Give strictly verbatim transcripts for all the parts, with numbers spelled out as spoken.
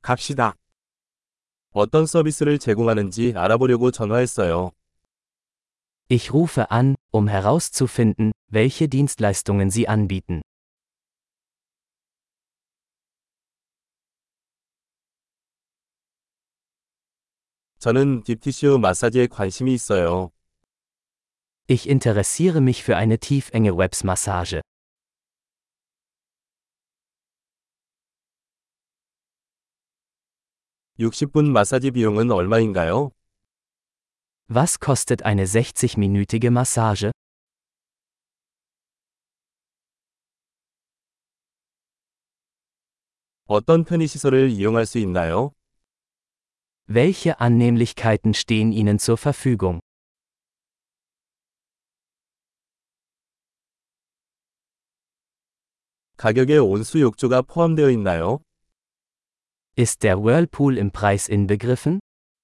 갑시다. 어떤 서비스를 제공하는지 알아보려고 전화했어요. Ich rufe an, um herauszufinden, welche Dienstleistungen Sie anbieten. 저는 딥티슈 마사지에 관심이 있어요. Ich interessiere mich für eine tiefenge Websmassage. 육십 분 마사지 비용은 얼마인가요? Was kostet eine sechzig-minütige Massage? 어떤 편의시설을 이용할 수 있나요? Welche Annehmlichkeiten stehen Ihnen zur Verfügung? 가격에 온수 욕조가 포함되어 있나요? Ist der Whirlpool im Preis inbegriffen?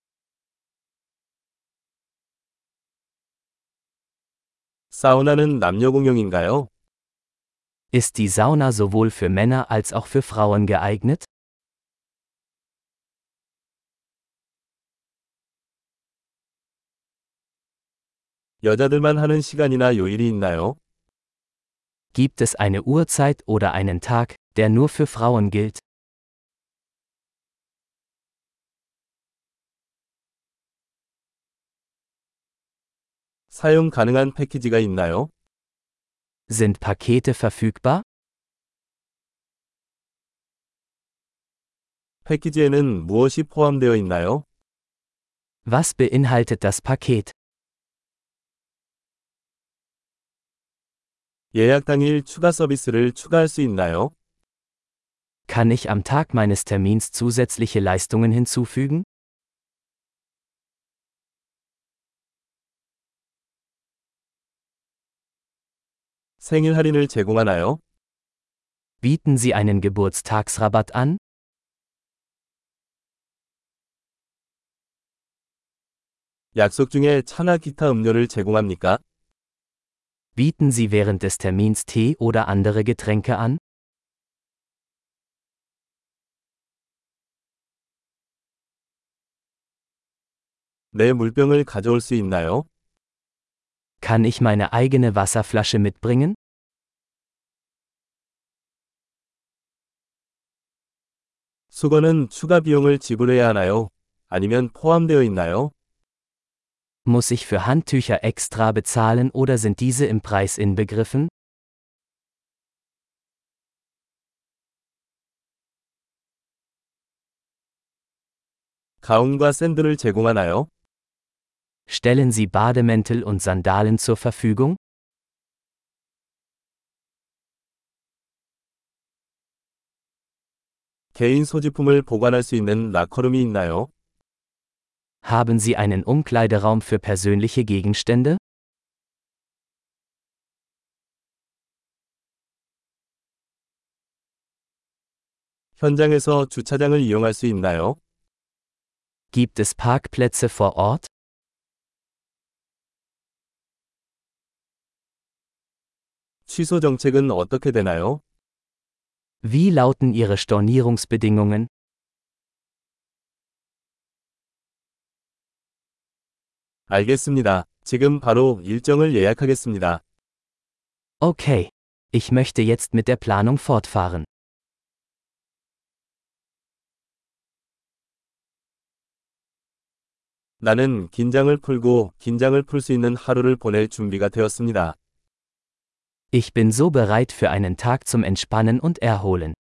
사우나는 남녀 공용인가요? Ist die Sauna sowohl für Männer als auch für Frauen geeignet? 여자들만 하는 시간이나 요일이 있나요? Gibt es eine Uhrzeit oder einen Tag, der nur für Frauen gilt? 사용 가능한 패키지가 있나요? Sind Pakete verfügbar? 패키지에는 무엇이 포함되어 있나요? Was beinhaltet das Paket? 예약 당일 추가 서비스를 추가할 수 있나요? Kann ich am Tag meines Termins zusätzliche Leistungen hinzufügen? 생일 할인을 제공하나요? Bieten Sie einen Geburtstagsrabatt an? 약속 중에 차나 기타 음료를 제공합니까? Bieten Sie während des Termins Tee oder andere Getränke an? 내 물병을 가져올 수 있나요? Kann ich meine eigene Wasserflasche mitbringen? 수거는 추가 비용을 지불해야 하나요? 아니면 포함되어 있나요? Muss ich für Handtücher extra bezahlen oder sind diese im Preis inbegriffen? 가운과 샌들을 제공하나요? Stellen Sie Bademäntel und Sandalen zur Verfügung? 개인 소지품을 보관할 수 있는 라커룸이 있나요? Haben Sie einen Umkleideraum für persönliche Gegenstände? 현장에서 주차장을 이용할 수 있나요? Gibt es Parkplätze vor Ort? 취소 정책은 어떻게 되나요? Wie lauten Ihre Stornierungsbedingungen? 알겠습니다. 지금 바로 일정을 예약하겠습니다. Okay. Ich möchte jetzt mit der Planung fortfahren. 나는 긴장을 풀고 긴장을 풀 수 있는 하루를 보낼 준비가 되었습니다. Ich bin so bereit für einen Tag zum Entspannen und Erholen.